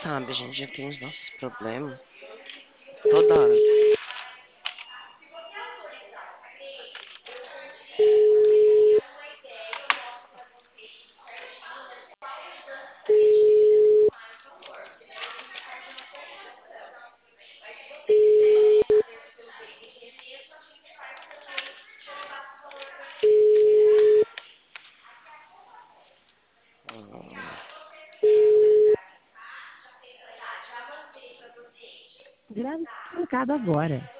sabe, a gente já tem os nossos problemas toda hora. Grave esse recado agora.